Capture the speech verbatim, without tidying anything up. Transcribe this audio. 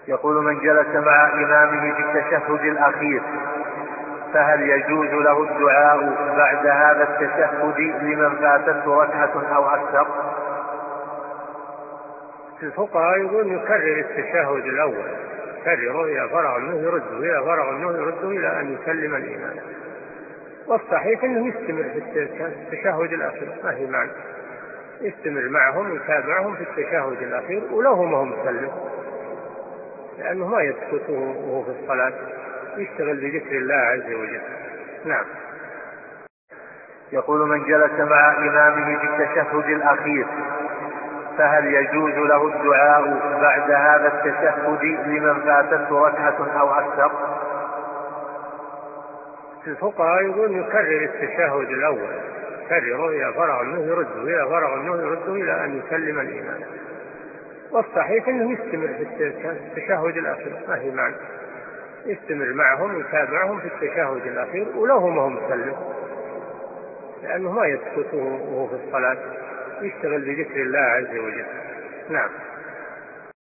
يقول: من جلس مع إمامه في التشهد الأخير فهل يجوز له الدعاء بعد هذا التشهد لمن فاتته ركعة أو أكثر؟ الفقهاء يقول يكرر التشهد الأول، يكرره إذا فرغ منه يرده، إذا فرغ منه يرده إلى أن يسلم الإمام. والصحيح أنه يستمر في التشهد الأخير، ما هي معنى يستمر معهم ويتابعهم في التشهد الأخير ولو ما هم مسلم، لأنه ما يسكت وهو في الصلاة، يشتغل بذكر الله عز وجل. نعم. يقول: من جلس مع إمامه في التشهد الأخير فهل يجوز له الدعاء بعد هذا التشهد لمن فاتته ركعة أو أكثر؟ الفقهاء يقول يكرر التشهد الأول، يكرره إذا فرغ منه يرده، إذا فرغ منه يرده إلى أن يسلم الإمام. والصحيح أنه يستمر في التشهد الأخير، ما هي معنى يستمر معهم ويتابعهم في التشهد الأخير ولو ما هم مسلم، لأنه ما يسكت وهو في الصلاة، يشتغل بذكر الله عز وجل. نعم.